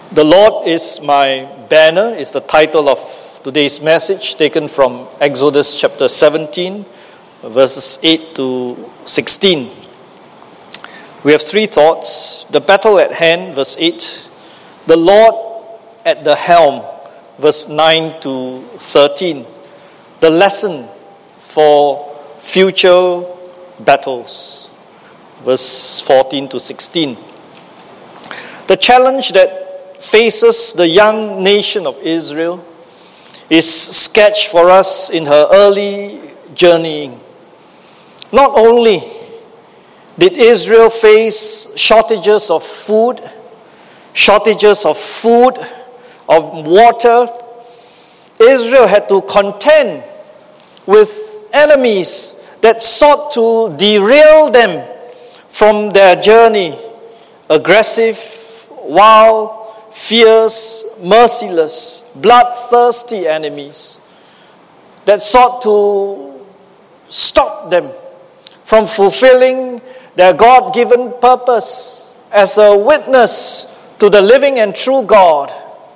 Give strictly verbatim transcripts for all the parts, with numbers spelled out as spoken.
The Lord is my banner is the title of today's message, taken from Exodus chapter seventeen, verses eight to sixteen. We have three thoughts. The battle at hand, verse eight. The Lord at the helm, verse nine to thirteen. The lesson for future battles, verse fourteen to sixteen. The challenge that faces the young nation of Israel is sketched for us in her early journeying. Not only did Israel face shortages of food, shortages of food, of water, Israel had to contend with enemies that sought to derail them from their journey. Aggressive, wild, fierce, merciless, bloodthirsty enemies that sought to stop them from fulfilling their God-given purpose as a witness to the living and true God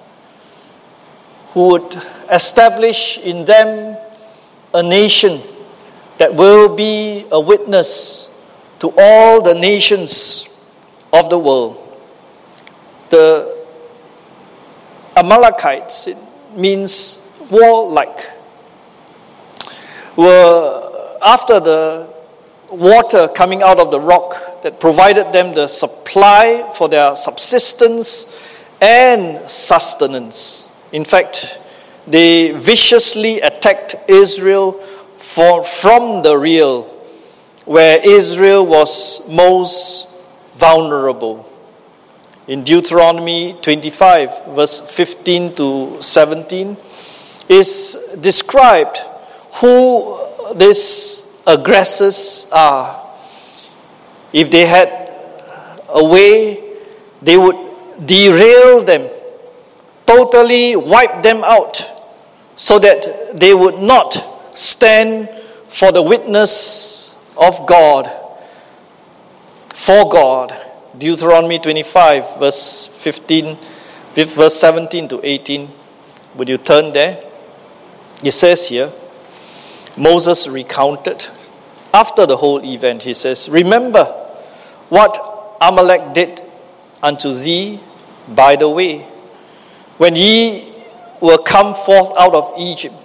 who would establish in them a nation that will be a witness to all the nations of the world. The Amalekites, it means warlike, were after the water coming out of the rock that provided them the supply for their subsistence and sustenance. In fact, they viciously attacked Israel for, from the rear, where Israel was most vulnerable. In Deuteronomy twenty-five, verse fifteen to seventeen, is described who these aggressors are. If they had a way, they would derail them, totally wipe them out, so that they would not stand for the witness of God, for God. Deuteronomy twenty-five, verse fifteen, verse seventeen to eighteen. Would you turn there? It says here, Moses recounted after the whole event. He says, "Remember what Amalek did unto thee by the way, when ye were come forth out of Egypt,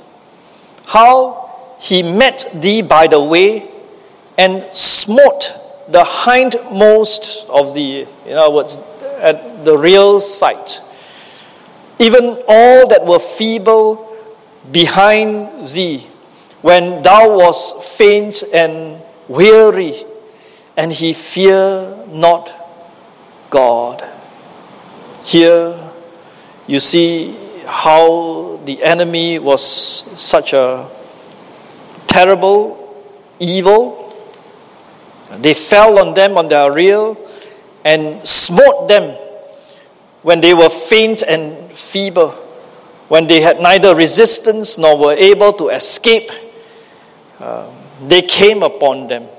how he met thee by the way and smote the hindmost of thee," in other words, at the real sight, "even all that were feeble behind thee, when thou wast faint and weary, and he feared not God." Here you see how the enemy was such a terrible evil. They fell on them on their rear and smote them when they were faint and feeble, when they had neither resistance nor were able to escape. Uh, they came upon them.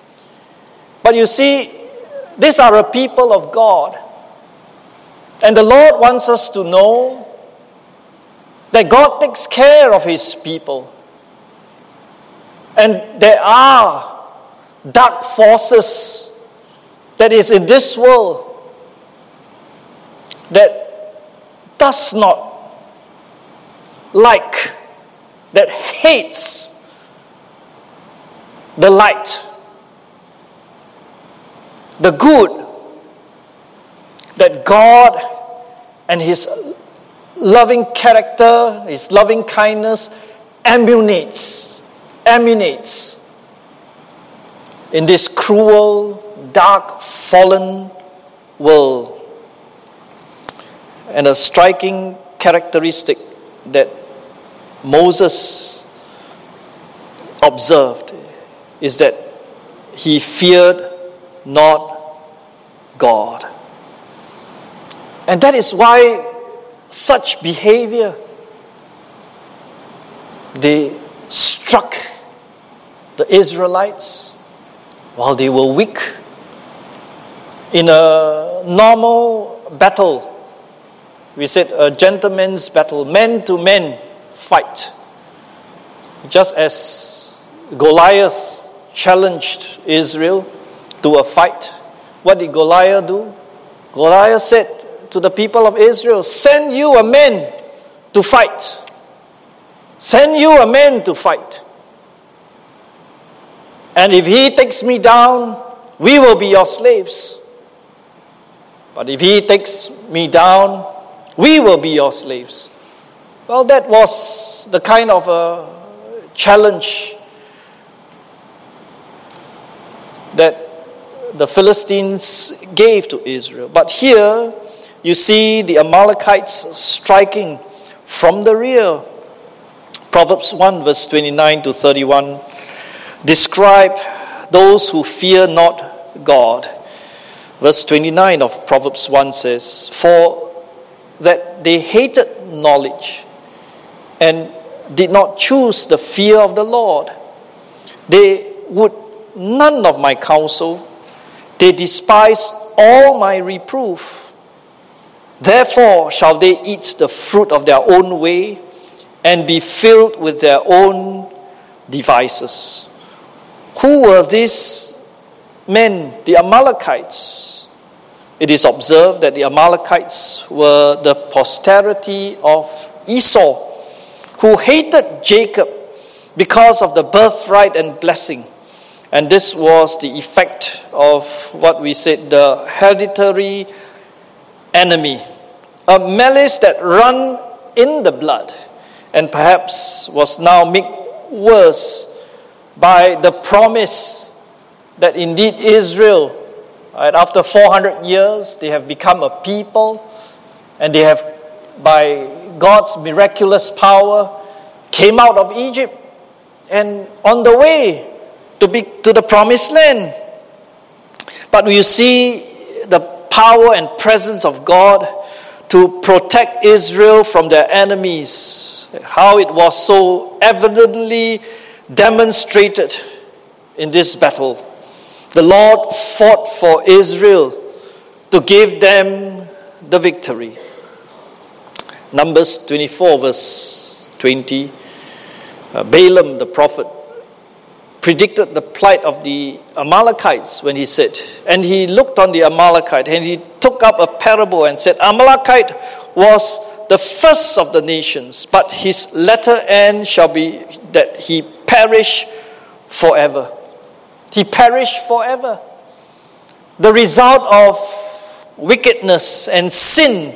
But you see, these are a people of God. And the Lord wants us to know that God takes care of His people. And there are dark forces that is in this world that does not like, that hates the light, the good that God and His loving character, His loving kindness emanates, emanates in this cruel, dark, fallen world. And a striking characteristic that Moses observed is that he feared not God. And that is why such behavior, they struck the Israelites while they were weak. In a normal battle, We said a gentleman's battle, men to men fight. Just as Goliath challenged Israel to a fight, what did Goliath do? Goliath said to the people of Israel, send you a man to fight. Send you a man to fight. And if he takes me down, we will be your slaves. But if he takes me down, we will be your slaves. Well, that was the kind of a challenge that the Philistines gave to Israel. But here, you see the Amalekites striking from the rear. Proverbs one, verse twenty-nine to thirty-one, describe those who fear not God. Verse twenty-nine of Proverbs one says, for that they hated knowledge and did not choose the fear of the Lord. They would none of my counsel. They despise all my reproof. Therefore shall they eat the fruit of their own way and be filled with their own devices. Who were these men, the Amalekites? It is observed that the Amalekites were the posterity of Esau, who hated Jacob because of the birthright and blessing. And this was the effect of what we said, the hereditary enemy, a malice that ran in the blood and perhaps was now made worse by the promise that indeed Israel, right, after four hundred years, they have become a people, and they have, by God's miraculous power, came out of Egypt and on the way to be to the promised land. But you see the power and presence of God to protect Israel from their enemies, how it was so evidently demonstrated in this battle. The Lord fought for Israel to give them the victory. Numbers twenty-four, verse twenty. Uh, Balaam, the prophet, predicted the plight of the Amalekites when he said, and he looked on the Amalekite and he took up a parable and said, Amalekite was the first of the nations, but his latter end shall be that he perish forever. He perished forever. The result of wickedness and sin,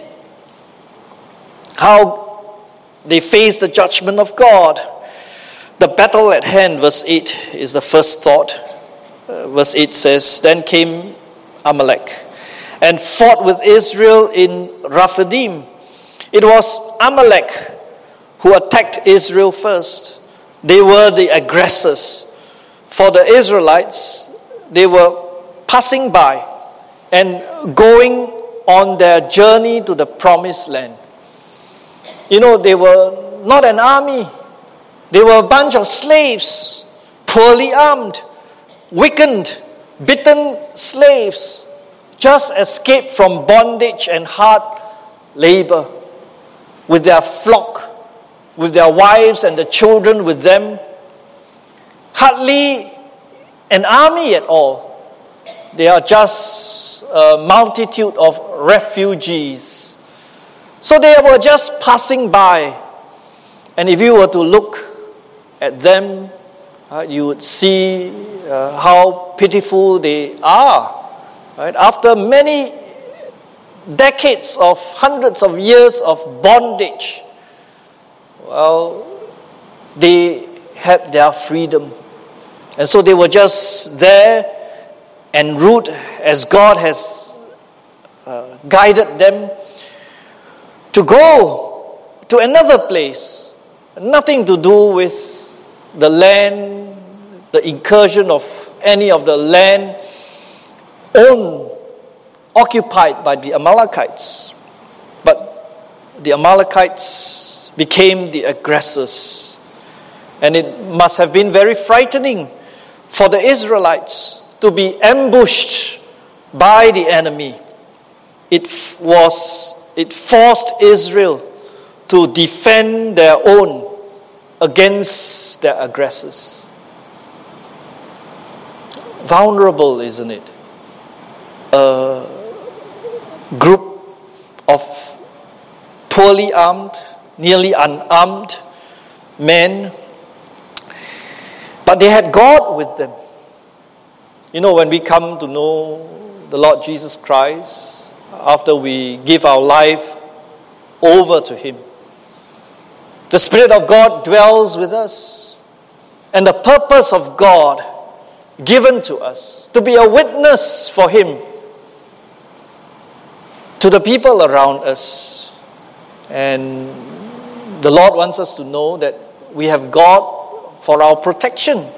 how they face the judgment of God. The battle at hand, verse eight, is the first thought. Uh, verse eight says, then came Amalek and fought with Israel in Rephidim. It was Amalek who attacked Israel first. They were the aggressors. For the Israelites, they were passing by and going on their journey to the promised land. You know, they were not an army. They were a bunch of slaves, poorly armed, weakened, beaten slaves, just escaped from bondage and hard labor, with their flock, with their wives and the children with them. Hardly an army at all. They are just a multitude of refugees. So they were just passing by. And if you were to look at them, uh, you would see uh, how pitiful they are. Right? After many decades of hundreds of years of bondage, well, they had their freedom. And so they were just there en route as God has uh, guided them to go to another place. Nothing to do with the land, the incursion of any of the land owned, occupied by the Amalekites. But the Amalekites became the aggressors. And it must have been very frightening for the Israelites to be ambushed by the enemy. It was it forced Israel to defend their own against their aggressors. Vulnerable, isn't it? A group of poorly armed, nearly unarmed men, but they had God with them. You know, when we come to know the Lord Jesus Christ, after we give our life over to Him, the Spirit of God dwells with us, and the purpose of God given to us to be a witness for Him to the people around us. And the Lord wants us to know that we have God for our protection.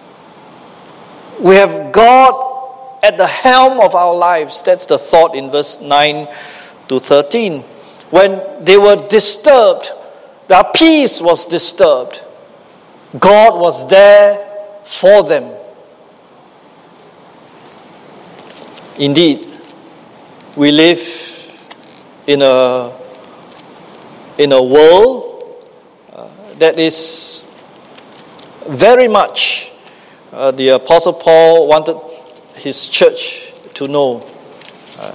We have God at the helm of our lives. That's the thought in verse nine to thirteen. When they were disturbed, their peace was disturbed, God was there for them. Indeed, we live in a in a world uh, that is very much uh, the Apostle Paul wanted his church to know. Uh,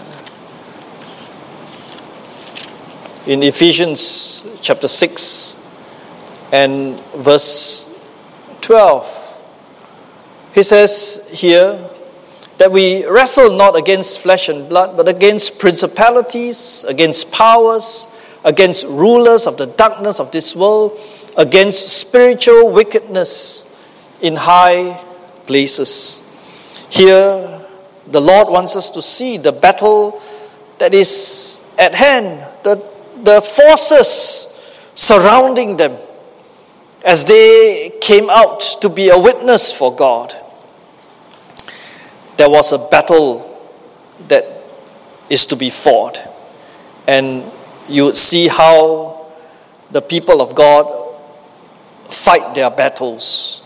in Ephesians chapter six and verse twelve, he says here that we wrestle not against flesh and blood, but against principalities, against powers, against rulers of the darkness of this world, against spiritual wickedness in high places. Here, the Lord wants us to see the battle that is at hand, the, the forces surrounding them as they came out to be a witness for God. There was a battle that is to be fought. And you would see how the people of God fight their battles.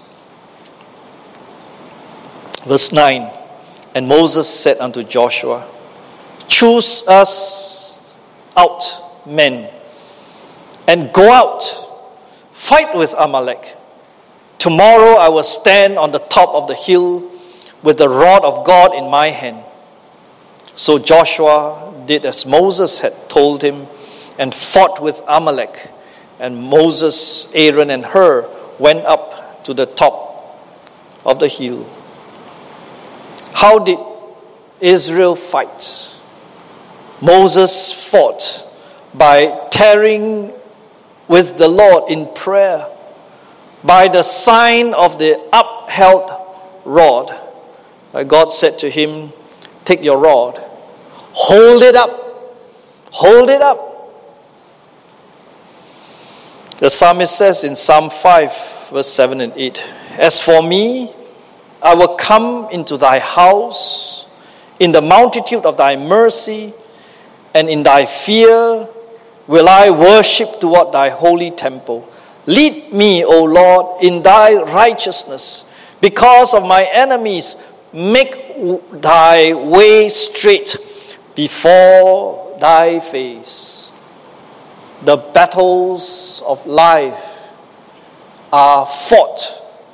Verse nine, and Moses said unto Joshua, choose us out men, and go out, fight with Amalek. Tomorrow I will stand on the top of the hill with the rod of God in my hand. So Joshua did as Moses had told him and fought with Amalek. And Moses, Aaron, and Hur went up to the top of the hill. How did Israel fight? Moses fought by tarrying with the Lord in prayer, by the sign of the upheld rod. God said to him, take your rod, hold it up, hold it up. The psalmist says in Psalm five, verse seven and eight, as for me, I will come into thy house in the multitude of thy mercy, and in thy fear will I worship toward thy holy temple. Lead me, O Lord, in thy righteousness. Because of my enemies, make thy way straight before thy face. The battles of life are fought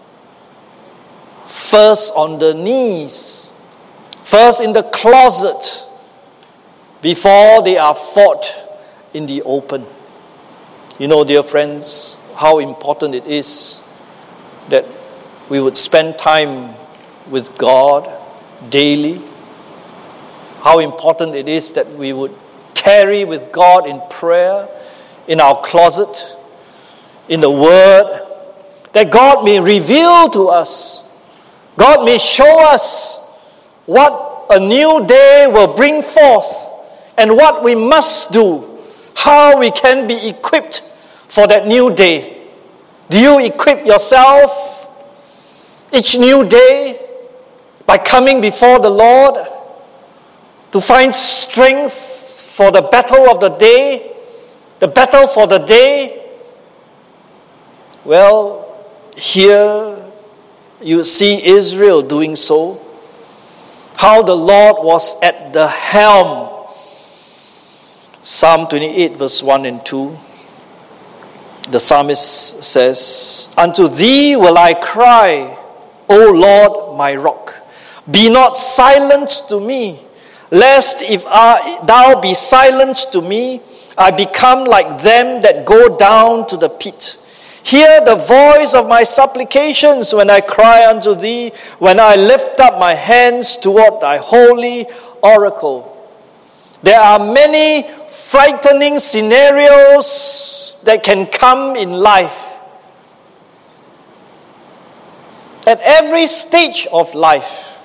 first on the knees, first in the closet, before they are fought in the open. You know, dear friends, how important it is that we would spend time with God daily. How important it is that we would tarry with God in prayer, in our closet, in the Word, that God may reveal to us, God may show us what a new day will bring forth and what we must do, how we can be equipped for that new day. Do you equip yourself each new day by coming before the Lord to find strength for the battle of the day, the battle for the day? Well, here you see Israel doing so. How the Lord was at the helm, Psalm twenty-eight, verse one and two, the psalmist says, "Unto thee will I cry, O Lord, my rock. Be not silent to me, lest if I, thou be silent to me, I become like them that go down to the pit. Hear the voice of my supplications when I cry unto thee, when I lift up my hands toward thy holy oracle." There are many frightening scenarios that can come in life. At every stage of life,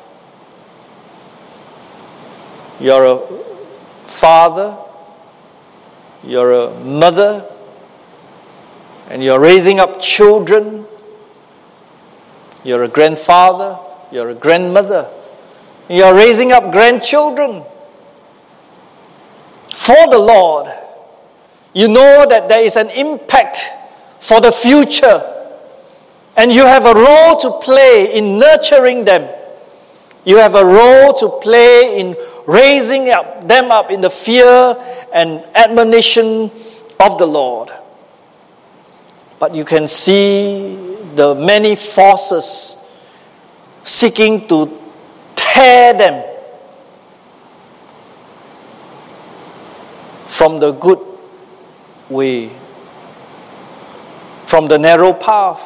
you're a father, you're a mother, and you're raising up children. You're a grandfather, you're a grandmother, you're raising up grandchildren. For the Lord, you know that there is an impact for the future, and you have a role to play in nurturing them. You have a role to play in raising up them up in the fear and admonition of the Lord. But you can see the many forces seeking to tear them from the good way, from the narrow path.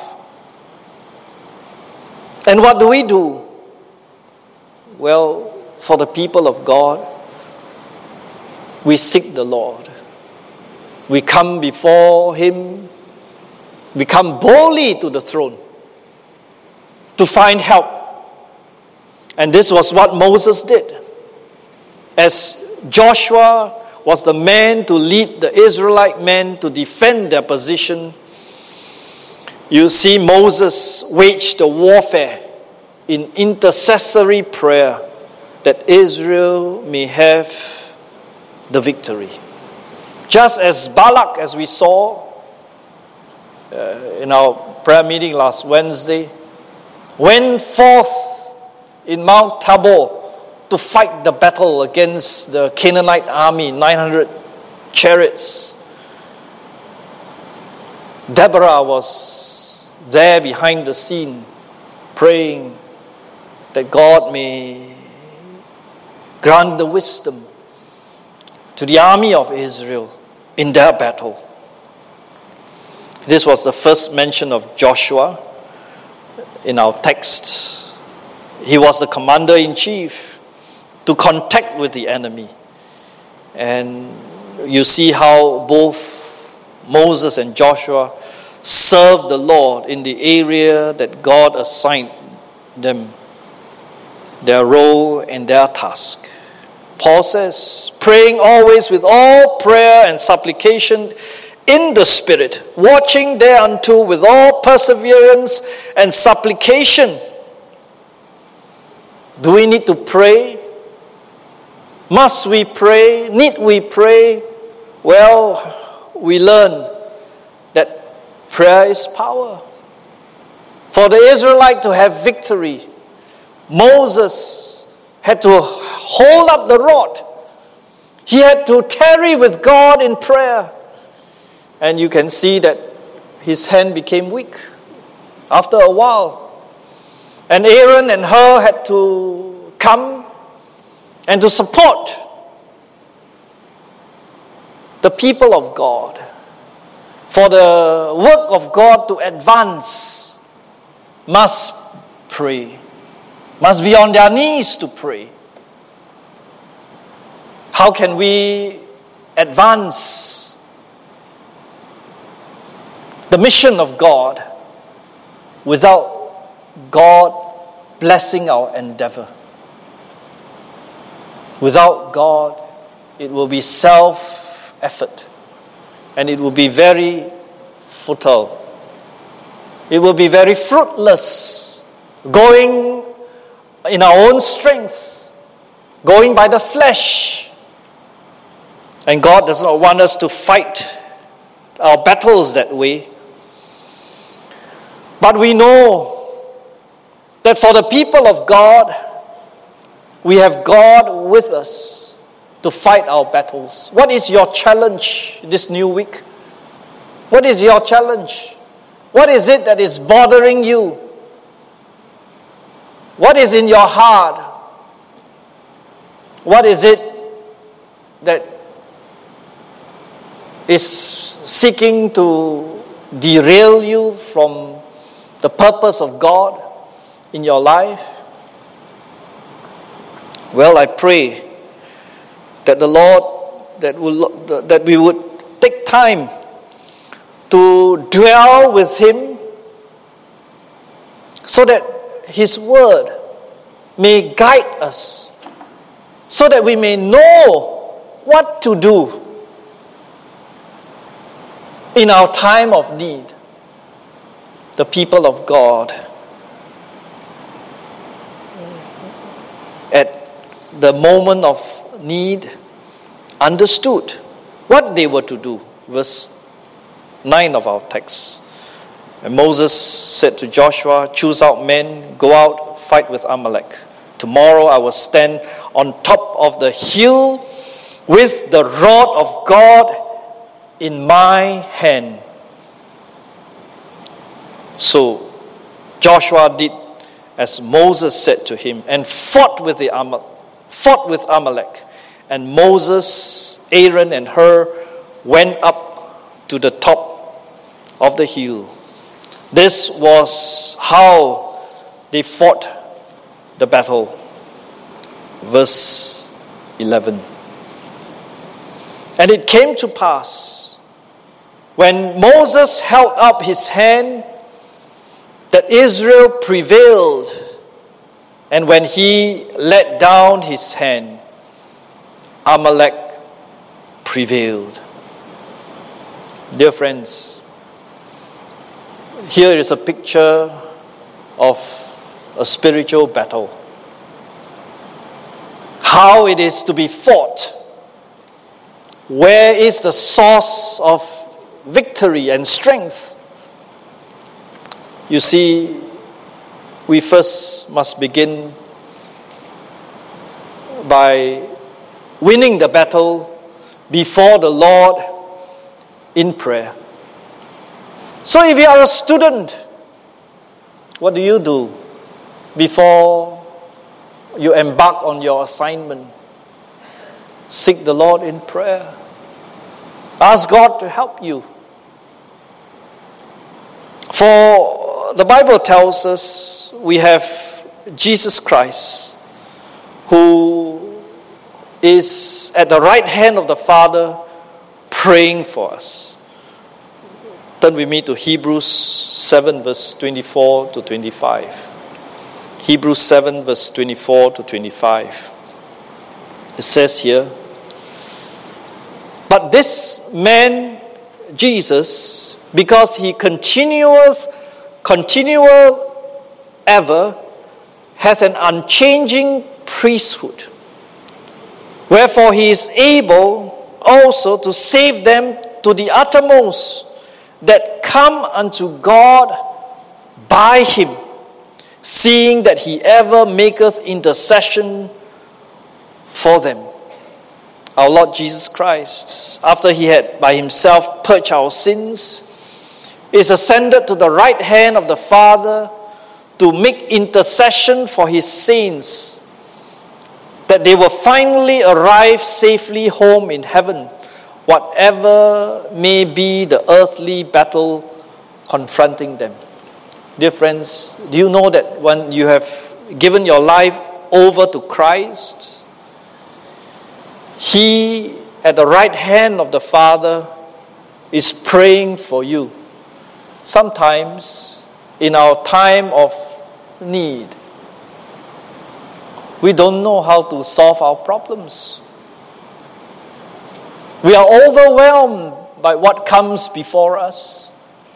And what do we do? Well, for the people of God, we seek the Lord. We come before Him. We come boldly to the throne to find help. And this was what Moses did. As Joshua was the man to lead the Israelite men to defend their position, you see Moses waged the warfare in intercessory prayer that Israel may have the victory. Just as Balak, as we saw uh, in our prayer meeting last Wednesday, went forth in Mount Tabor to fight the battle against the Canaanite army, nine hundred chariots. Deborah was there behind the scene, praying that God may grant the wisdom to the army of Israel in their battle. This was the first mention of Joshua in our text. He was the commander-in-chief to contact with the enemy. And you see how both Moses and Joshua served the Lord in the area that God assigned them, their role and their task. Paul says, praying always with all prayer and supplication in the Spirit, watching thereunto with all perseverance and supplication. Do we need to pray? Must we pray? Need we pray? Well, we learn that prayer is power. For the Israelite to have victory, Moses had to hold up the rod. He had to tarry with God in prayer. And you can see that his hand became weak after a while. And Aaron and Hur had to come and to support the people of God. For the work of God to advance, must pray, must be on their knees to pray. How can we advance the mission of God without God blessing our endeavor? Without God, it will be self-effort, and it will be very futile. It will be very fruitless, going in our own strength, going by the flesh. And God does not want us to fight our battles that way. But we know that for the people of God, we have God with us. to fight our battles. What is your challenge this new week? What is your challenge? What is it that is bothering you? What is in your heart? What is it that is seeking to derail you from the purpose of God in your life? Well, I pray that the Lord, that will that we would take time to dwell with Him, so that His Word may guide us, so that we may know what to do in our time of need. The people of God, at the moment of need, understood what they were to do. Verse nine of our text. And Moses said to Joshua, choose out men, go out, fight with Amalek. Tomorrow I will stand on top of the hill with the rod of God in my hand. So Joshua did as Moses said to him and fought with the Amal- fought with Amalek. And Moses, Aaron, and Hur went up to the top of the hill. This was how they fought the battle. Verse eleven. And it came to pass, when Moses held up his hand, that Israel prevailed, and when he let down his hand, Amalek prevailed. Dear friends, here is a picture of a spiritual battle. How it is to be fought. Where is the source of victory and strength? You see, we first must begin by winning the battle before the Lord in prayer. So if you are a student, what do you do before you embark on your assignment? Seek the Lord in prayer. Ask God to help you. For the Bible tells us we have Jesus Christ, who is at the right hand of the Father praying for us. Turn with me to Hebrews seven verse twenty-four to twenty-five. Hebrews seven verse twenty-four to twenty-five. It says here, but this man, Jesus, because he continueth, continual ever, has an unchanging priesthood. Wherefore he is able also to save them to the uttermost that come unto God by him, seeing that he ever maketh intercession for them. Our Lord Jesus Christ, after he had by himself purged our sins, is ascended to the right hand of the Father to make intercession for his saints, that they will finally arrive safely home in heaven, whatever may be the earthly battle confronting them. Dear friends, do you know that when you have given your life over to Christ, He, at the right hand of the Father, is praying for you. Sometimes, in our time of need, we don't know how to solve our problems. We are overwhelmed by what comes before us.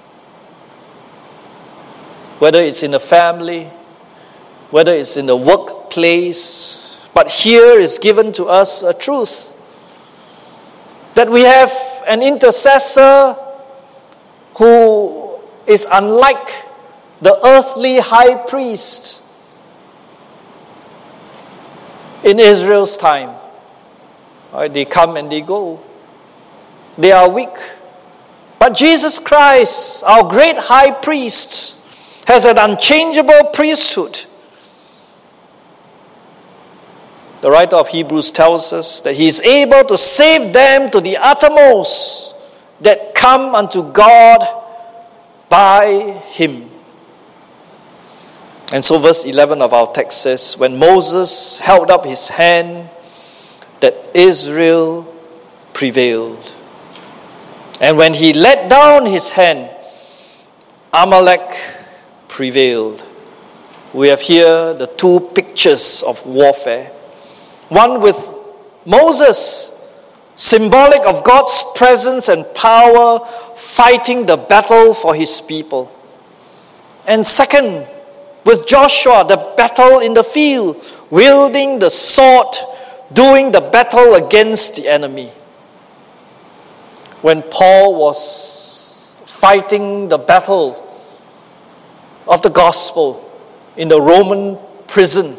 Whether it's in the family, whether it's in the workplace. But here is given to us a truth. That we have an intercessor who is unlike the earthly high priest in Israel's time. Right? They come and they go. They are weak. But Jesus Christ, our great high priest, has an unchangeable priesthood. The writer of Hebrews tells us that he is able to save them to the uttermost that come unto God by him. And so verse eleven of our text says, when Moses held up his hand, that Israel prevailed. And when he let down his hand, Amalek prevailed. We have here the two pictures of warfare. One with Moses, symbolic of God's presence and power, fighting the battle for his people. And second, with Joshua, the battle in the field, wielding the sword, doing the battle against the enemy. When Paul was fighting the battle of the gospel in the Roman prison,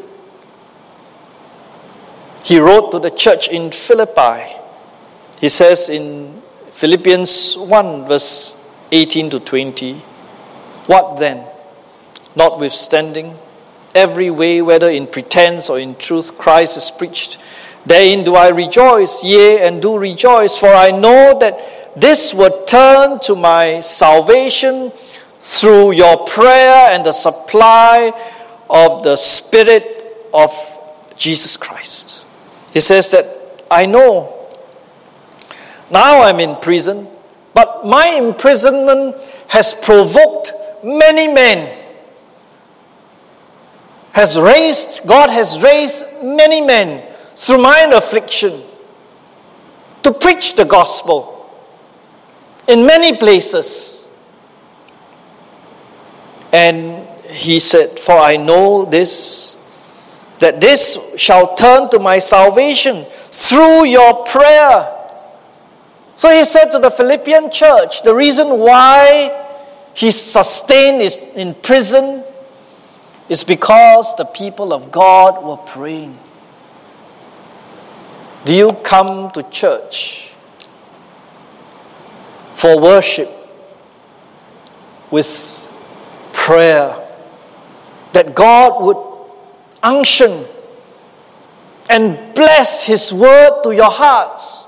he wrote to the church in Philippi. He says in Philippians one, verse eighteen to twenty, what then? Notwithstanding, every way, whether in pretense or in truth, Christ is preached. Therein do I rejoice, yea, and do rejoice, for I know that this will turn to my salvation through your prayer and the supply of the Spirit of Jesus Christ. He says that, I know, now I'm in prison, but my imprisonment has provoked many men. Has raised, God has raised many men through mine affliction to preach the gospel in many places. And he said, for I know this, that this shall turn to my salvation through your prayer. So he said to the Philippian church, the reason why he sustained is in prison is because the people of God were praying. Do you come to church for worship with prayer that God would unction and bless His word to your hearts?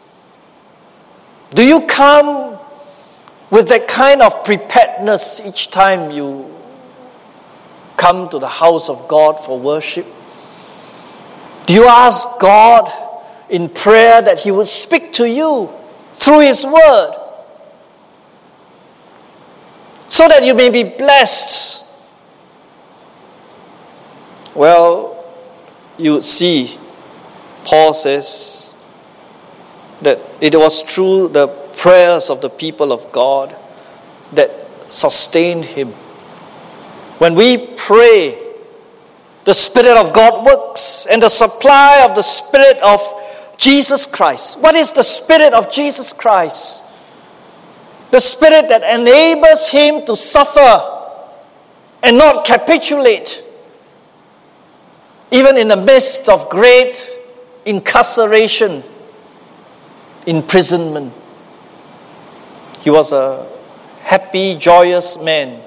Do you come with that kind of preparedness each time you come to the house of God for worship? Do you ask God in prayer that He would speak to you through His word so that you may be blessed? Well, you would see, Paul says that it was through the prayers of the people of God that sustained him. When we pray, the Spirit of God works, and the supply of the Spirit of Jesus Christ. What is the Spirit of Jesus Christ? The Spirit that enables Him to suffer and not capitulate, even in the midst of great incarceration, imprisonment. He was a happy, joyous man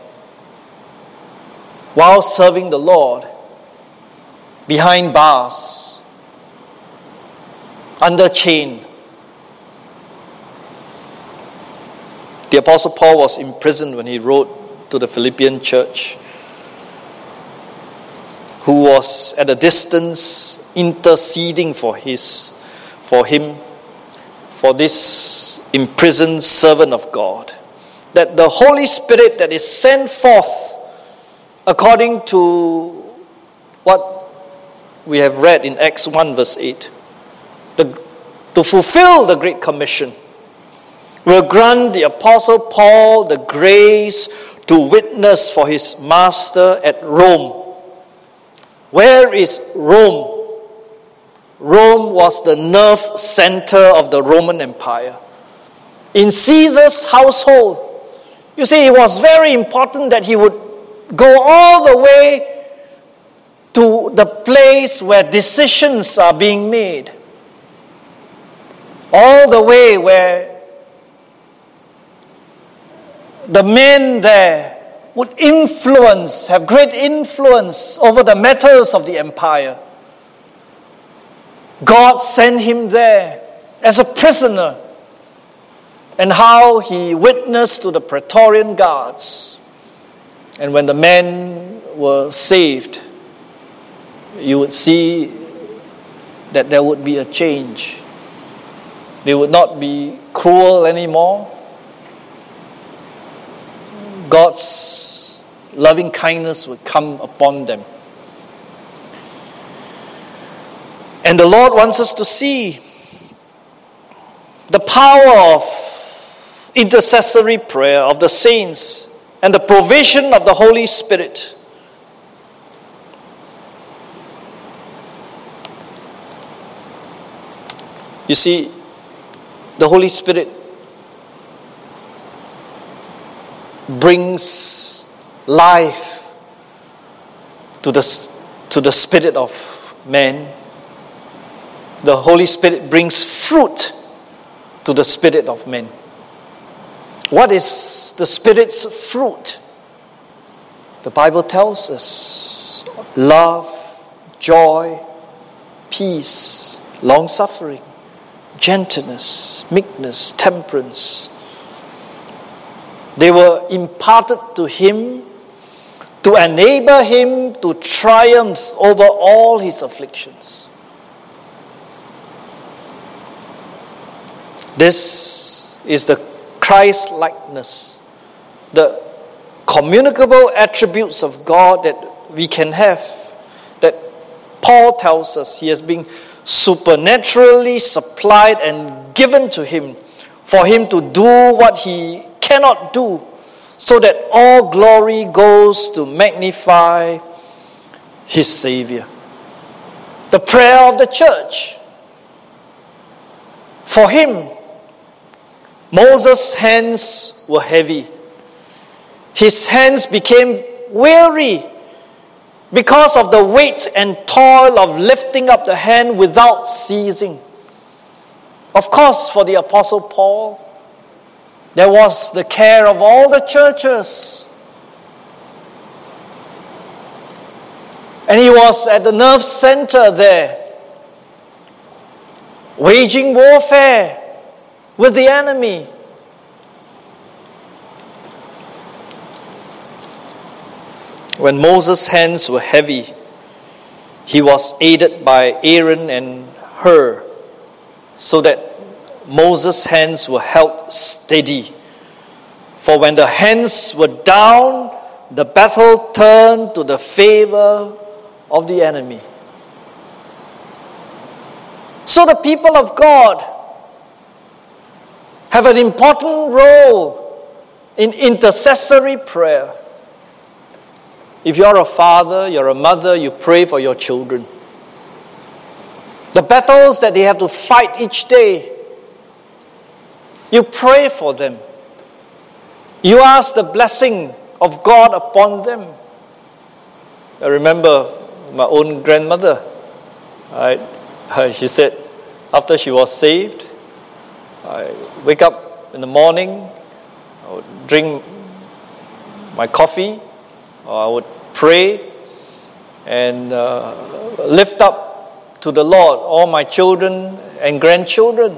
while serving the Lord behind bars, under chain. The Apostle Paul was imprisoned when he wrote to the Philippian church, who was at a distance interceding for his, for him, for this imprisoned servant of God, that the Holy Spirit that is sent forth according to what we have read in Acts one verse eight, the, to fulfill the Great Commission, will grant the Apostle Paul the grace to witness for his master at Rome. Where is Rome? Rome was the nerve center of the Roman Empire. In Caesar's household, you see, it was very important that he would go all the way to the place where decisions are being made. all the way where the men there would influence, have great influence over the matters of the empire. God sent him there as a prisoner, and how he witnessed to the Praetorian guards. And when the men were saved, you would see that there would be a change. They would not be cruel anymore. God's loving kindness would come upon them. And the Lord wants us to see the power of intercessory prayer of the saints and the provision of the Holy Spirit. You see, the Holy Spirit brings life to the, to the spirit of man. The Holy Spirit brings fruit to the spirit of man. What is the Spirit's fruit? The Bible tells us love, joy, peace, long-suffering, gentleness, meekness, temperance. They were imparted to him to enable him to triumph over all his afflictions. This is the Christ-likeness, the communicable attributes of God that we can have, that Paul tells us he has been supernaturally supplied and given to him for him to do what he cannot do, so that all glory goes to magnify his Savior. The prayer of the church. For him, Moses' hands were heavy. His hands became weary because of the weight and toil of lifting up the hand without ceasing. Of course, for the Apostle Paul, there was the care of all the churches. And he was at the nerve center there, waging warfare with the enemy. When Moses' hands were heavy, he was aided by Aaron and Hur, so that Moses' hands were held steady. For when the hands were down, the battle turned to the favor of the enemy. So the people of God have an important role in intercessory prayer. If you're a father, you're a mother, you pray for your children. The battles that they have to fight each day, you pray for them. You ask the blessing of God upon them. I remember my own grandmother. Right? She said, after she was saved, I wake up in the morning, I would drink my coffee, or I would pray and uh, lift up to the Lord all my children and grandchildren.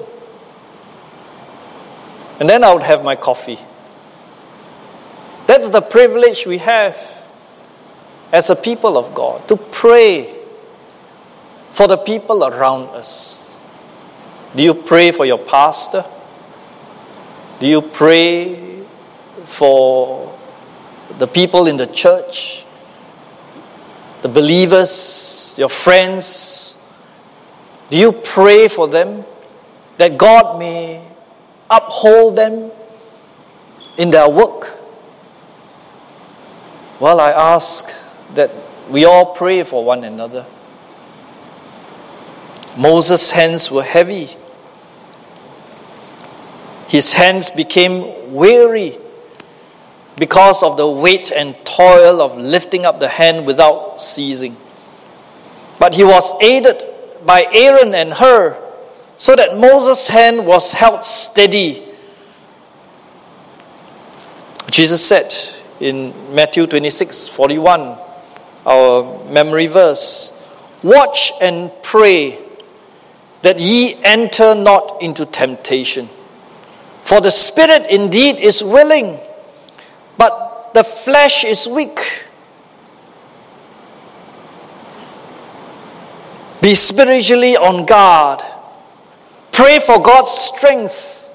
And then I would have my coffee. That's the privilege we have as a people of God, to pray for the people around us. Do you pray for your pastor? Do you pray for the people in the church, the believers, your friends? Do you pray for them that God may uphold them in their work? Well, I ask that we all pray for one another. Moses' hands were heavy. His hands became weary because of the weight and toil of lifting up the hand without ceasing. But he was aided by Aaron and Hur, so that Moses' hand was held steady. Jesus said in Matthew twenty-six forty-one, our memory verse, "Watch and pray that ye enter not into temptation. For the spirit indeed is willing, but the flesh is weak." Be spiritually on guard. Pray for God's strength,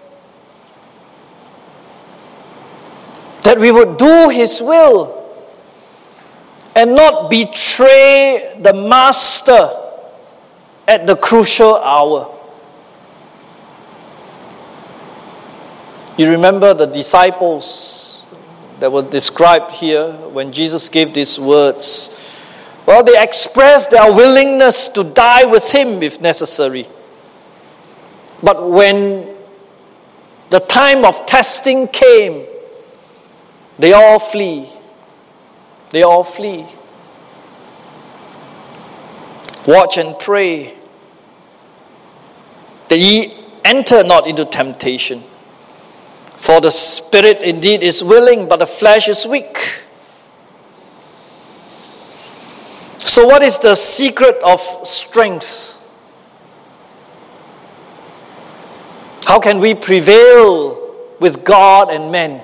that we would do His will and not betray the Master at the crucial hour. You remember the disciples that were described here when Jesus gave these words. Well, they expressed their willingness to die with Him if necessary. But when the time of testing came, they all flee. They all flee. Watch and pray that ye enter not into temptation. For the spirit indeed is willing, but the flesh is weak. So what is the secret of strength? How can we prevail with God and men?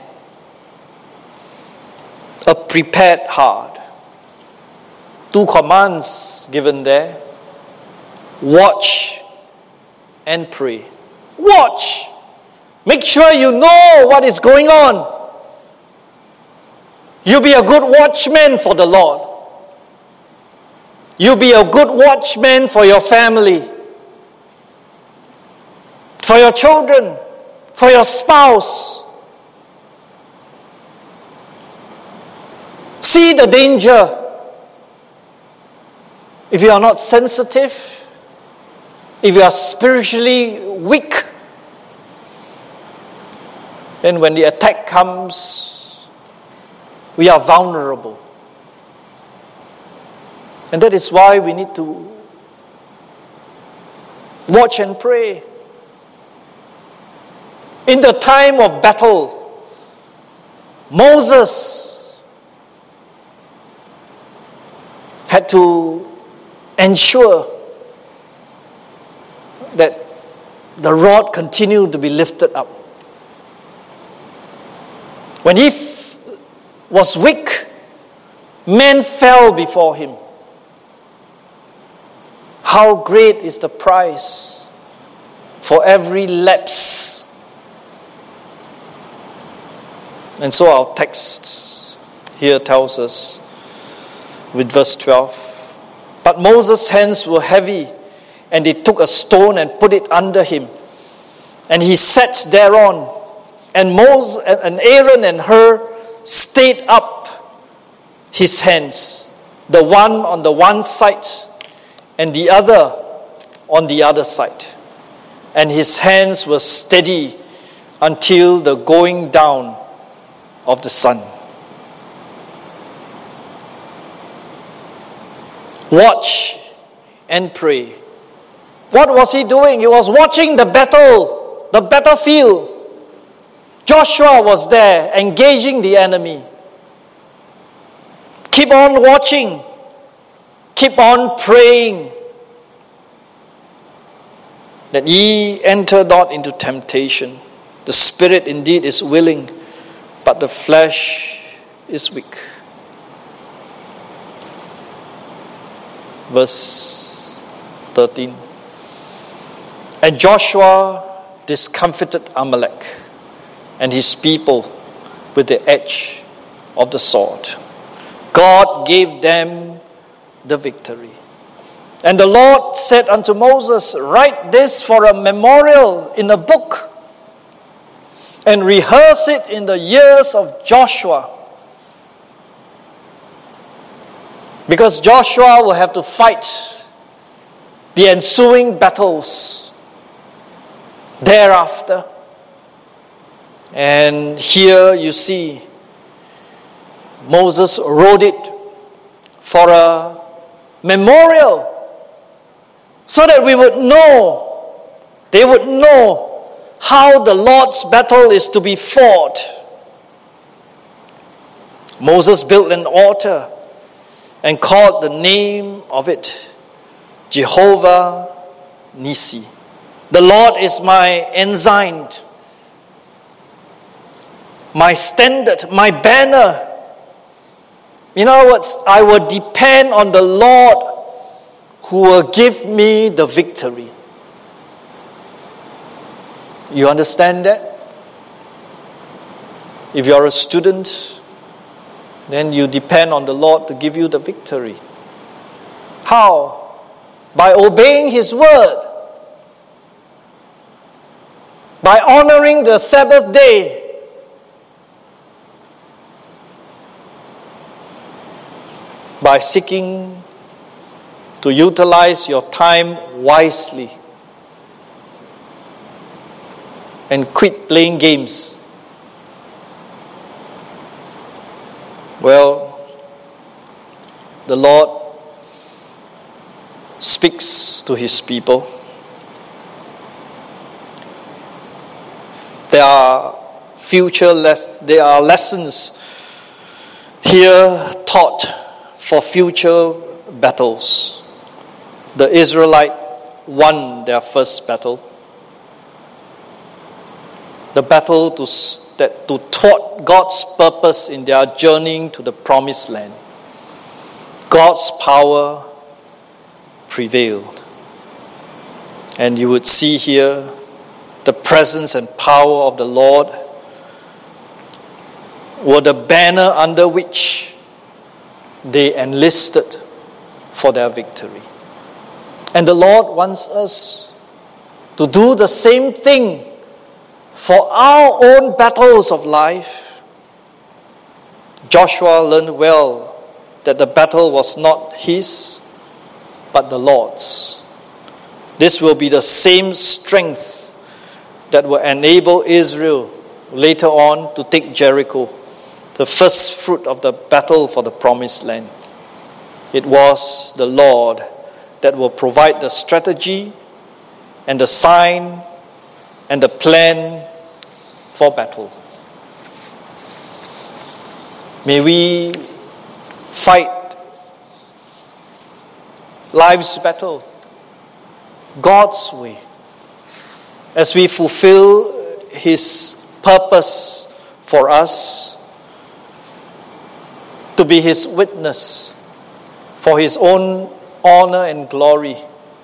A prepared heart. Two commands given there. Watch and pray. Watch. Make sure you know what is going on. You be a good watchman for the Lord. You be a good watchman for your family, for your children, for your spouse. See the danger. If you are not sensitive, if you are spiritually weak, then when the attack comes, we are vulnerable. And that is why we need to watch and pray. In the time of battle, Moses had to ensure that the rod continued to be lifted up. When he f- was weak, men fell before him. How great is the price for every lapse. And so our text here tells us with verse twelve, "But Moses' hands were heavy, and they took a stone and put it under him. And he sat thereon, and Moses and Aaron and Hur stayed up his hands, the one on the one side and the other on the other side. And his hands were steady until the going down of the sun." Watch and pray. What was he doing? He was watching the battle, the battlefield. Joshua was there, engaging the enemy. Keep on watching. Keep on praying. That ye enter not into temptation. The spirit indeed is willing, but the flesh is weak. Verse thirteen. "And Joshua discomfited Amalek and his people with the edge of the sword. God gave them the victory. And the Lord said unto Moses, Write this for a memorial in a book, and rehearse it in the years of Joshua. Because Joshua will have to fight the ensuing battles thereafter. And here you see Moses wrote it for a memorial so that we would know They would know how the Lord's battle is to be fought. Moses built an altar and called the name of it Jehovah Nissi. The Lord is my ensign, my standard, my banner. In other words, I will depend on the Lord who will give me the victory. You understand that? If you are a student, then you depend on the Lord to give you the victory. How? By obeying His word. By honoring the Sabbath day. By seeking to utilize your time wisely. And quit playing games. Well, the Lord speaks to His people. There are future les- there are lessons here taught for future battles. The Israelite won their first battle. The battle to, that, to thwart God's purpose in their journeying to the promised land. God's power prevailed. And you would see here the presence and power of the Lord were the banner under which they enlisted for their victory. And the Lord wants us to do the same thing for our own battles of life. Joshua learned well that the battle was not his, but the Lord's. This will be the same strength that will enable Israel later on to take Jericho, the first fruit of the battle for the promised land. It was the Lord that will provide the strategy and the sign and the plan for battle. May we fight life's battle God's way as we fulfill His purpose for us to be His witness for His own honor and glory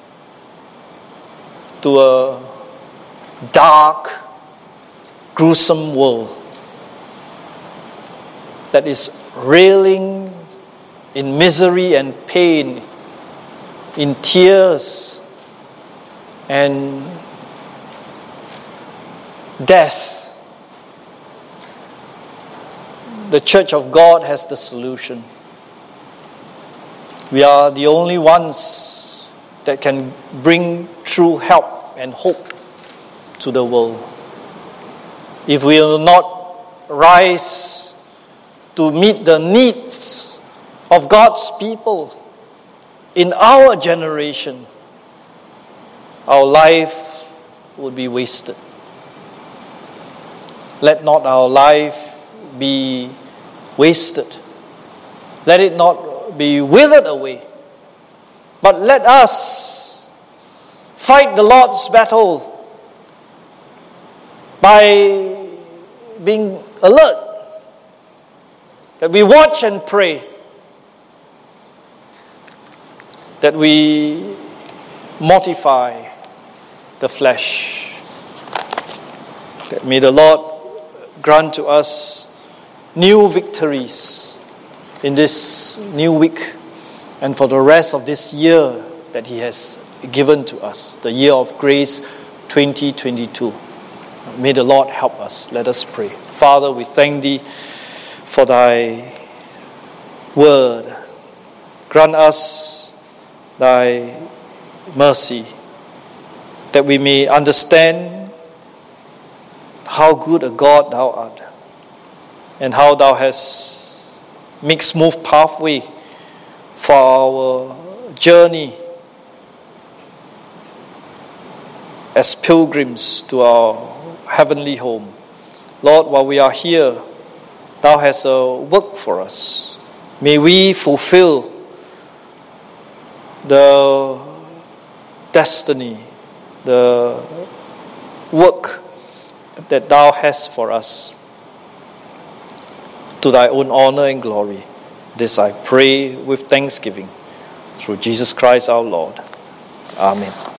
to a dark, gruesome world that is reeling in misery and pain, in tears and death. The Church of God has the solution. We are the only ones that can bring true help and hope to the world. If we will not rise to meet the needs of God's people in our generation, our life would be wasted. Let not our life be wasted. Let it not be withered away. But let us fight the Lord's battle by being alert, that we watch and pray, that we mortify the flesh. That may the Lord grant to us new victories in this new week and for the rest of this year that He has given to us, the year of grace twenty twenty-two. May the Lord help us. Let us pray. Father, we thank Thee for Thy word. Grant us Thy mercy, that we may understand how good a God Thou art, and how Thou hast made smooth pathway for our journey as pilgrims to our heavenly home. Lord, while we are here, Thou hast a work for us. May we fulfill the destiny, the work that Thou hast for us, to Thy own honor and glory. This I pray with thanksgiving, through Jesus Christ our Lord. Amen.